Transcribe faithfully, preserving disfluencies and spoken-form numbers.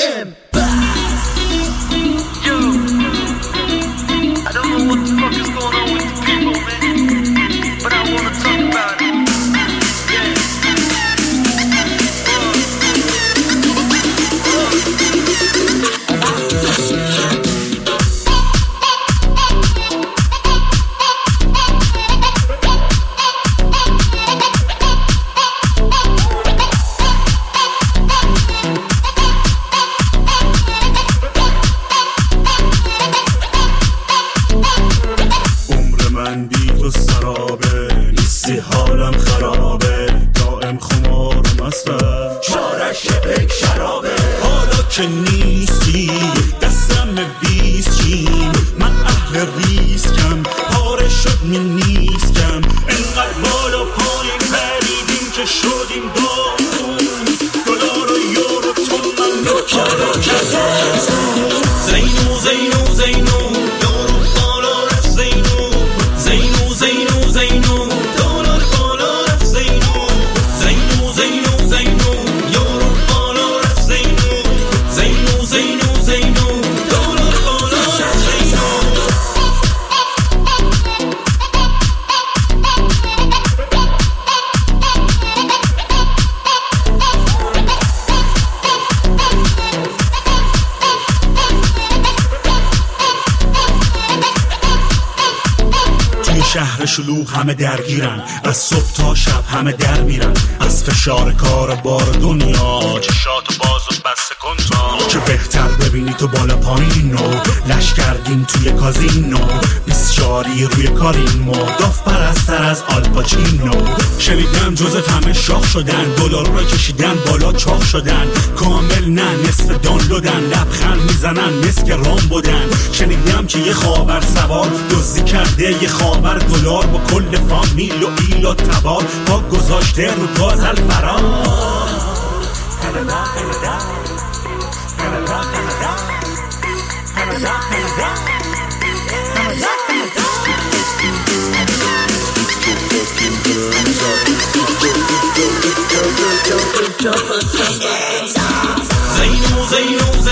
him. Yo, I don't know what the fuck is going on with the people, man, but I wanna talk about it. من بی تو سرابه نیستی حالم خرابه دائم خمارم اصلا چارش یک شرابه حالا که نیستی دستم ویسکیم من اهل ریسکم پاره شد می نیسکم انقدر بالا پایین پریدیم که شدیم داغون دلار و یورو تومن نکرد کردم زینو زینو زینو یورو بالا رفت زینو زینو زینو زینو دلار بالا رفت زینو زینو زینو زینو یورو بالا رفت زینو زینو زینو زینو دلار بالا رفت زینو شهر شلوغ همه درگیرن از صبح تا شب همه در میرن از فشار کار بار دنیا چشاتو باز و بسته کن تا که بهتر ببینی تو بالا پایین و لش کردیم توی کازینو بیسچاری روی کاریم و داف پرستر از آلپاچینو شنیدم جزف همه شاخ شدن دلار رو کشیدن بالا چاق شدن کامل نه نصف دانلودن لبخند میزنن مسک رام بودن شنیدم که یه خاور سوار دزدی کرده یه خاور دلار با کل فامیل و ایل و تبار پا گذاشته رو گاز الفرار زینو زینو